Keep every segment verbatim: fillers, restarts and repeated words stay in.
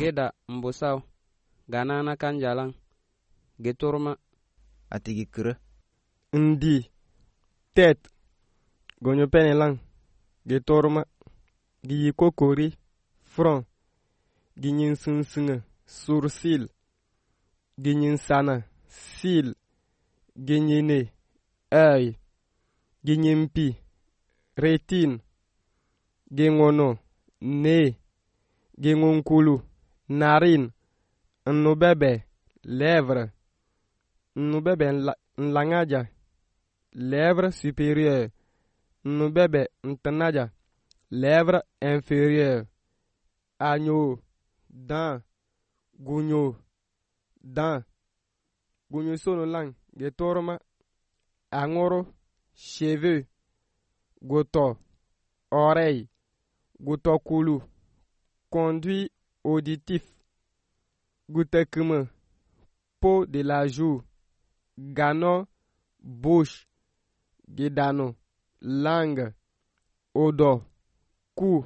Geda mbusau. Ganana kanjalang. Geturma. Atigi kere. Ndi. Tet. Gonyo penelang. Geturma. Giyi kokori. Front. Ginyin sunsunga. Sourcil. Ginyin sana. Cil. Ginyine. Œil. Ginyimpi. Rétine. Gengono. Nez. Gengonkulu. Narine. Nnubebe. Lèvres. Nnubebe nlangaja. Lèvres supérieures. Nnubebe ntanaja. Lèvres inférieures. Agneau. Dents. Gougno. Dents. Gougno sono lang. Getorma. Angoro. Cheveux. Goto. Oreille. Gotokulu. Conduit auditif. Goutekeme. Peau de la joue. Gano. Bouche. Gedano. Langue. Odo. Cou.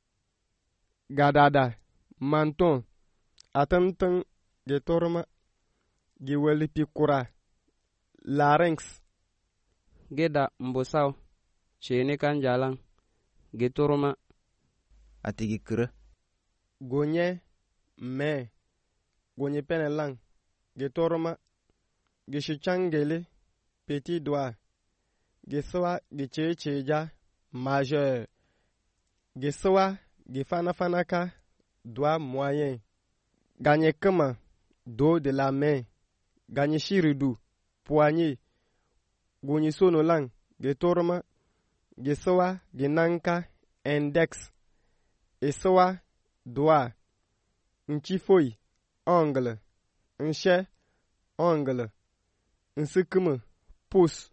Gadada. Menton. Atantan. Getorma. Gewelipikura. Larynx. Geda mbusau. Chene kanjalang. Geturma. Atigi kere. Gonye. Me. Gonye penelang. Getorma. Geshichangele. Petit doigt. Geswa. Gechecheja. Majeur. Geswa. Gefanafanaka. Doigt moyen. Ganye kema. Dos de la main. Ganye shiridu. Poignet. Gonye sono lang. Getorma. Gesoa. Genanka. Index. Esoa. Doigt. Nchifoi. Ongle. Nche. Ongle. Nsekeme. Pouce.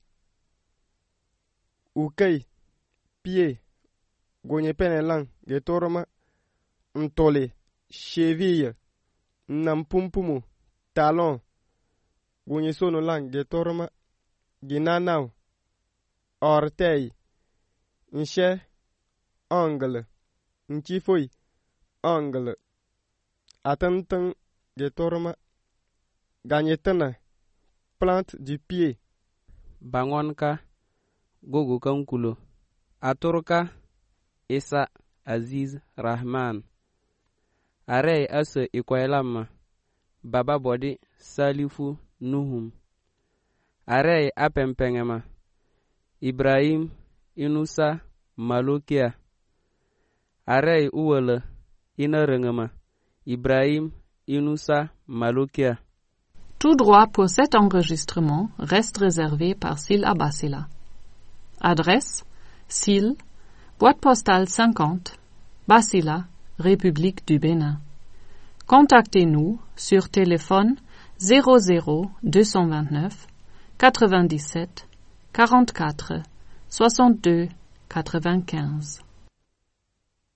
Ukei. Pied. Gonye penelang. Getorma. Ntole. Cheville. Nampumpumu. Talon. Gonye sono lang. Getorma. Ginanau. Orteil. Nche. Ongle. Nchifoi. Ongle. Atantan. Getorma. Ganyetana. Plante du pied. Bangonka. Gogo kankulo. Aturka. Isa Aziz Rahman. Arey ase ikwailamma. Baba bodi Salifu Nuhum. Arey apempengema. Ibrahim Inusa Malokia. Arey uwele inerengema. Ibrahim Inusa Malokia. Tout droit pour cet enregistrement reste réservé par Syl Abassila. Adresse Syl, boîte postale cinquante, Bassila, République du Bénin. Contactez-nous sur téléphone zéro zéro deux cent vingt-neuf quatre-vingt-dix-sept quarante-quatre soixante-deux quatre-vingt-quinze.